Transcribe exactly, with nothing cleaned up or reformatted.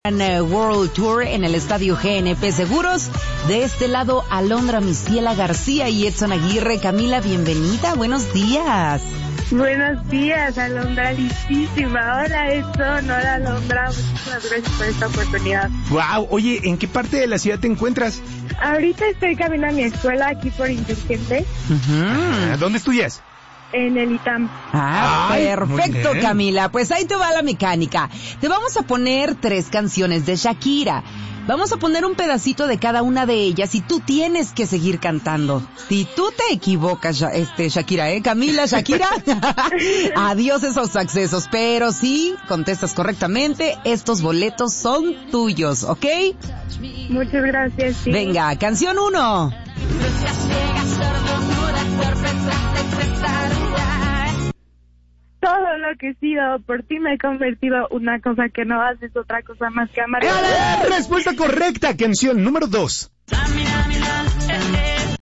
World Tour en el estadio G N P Seguros. De este lado, Alondra Misiela García y Edson Aguirre. Camila, bienvenida, buenos días. Buenos días, Alondra, listísima. Hola, Edson, hola, Alondra. Muchísimas gracias por esta oportunidad. Wow, oye, ¿en qué parte de la ciudad te encuentras? Ahorita estoy camino a mi escuela aquí por Insurgente. Uh-huh. ¿Dónde estudias? En el I T A M. Ah, Ay, perfecto, Camila. Pues ahí te va la mecánica. Te vamos a poner tres canciones de Shakira. Vamos a poner un pedacito de cada una de ellas y tú tienes que seguir cantando. Si tú te equivocas, este Shakira, ¿eh? Camila, Shakira, adiós esos accesos. Pero si contestas correctamente, estos boletos son tuyos, ¿ok? Muchas gracias, sí. Venga, canción uno. Todo lo que he sido, por ti me he convertido una cosa que no haces, otra cosa más que amar. ¡Respuesta correcta! Canción número dos.